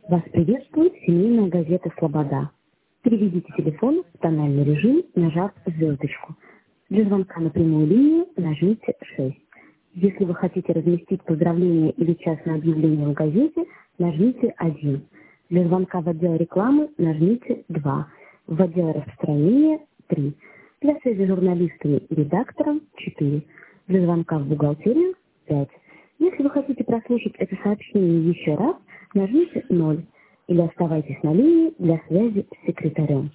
Вас приветствует семейная газета «Слобода». Переведите телефон в тональный режим, нажав звездочку. Для звонка на прямую линию нажмите 6. Если вы хотите разместить поздравление или частное объявление в газете, нажмите 1. Для звонка в отдел рекламы нажмите 2. В отдел распространения 3. Для связи с журналистами и редактором 4. Для звонка в бухгалтерию 5. Если вы хотите прослушать это сообщение еще раз, нажмите 0 или оставайтесь на линии для связи с секретарем.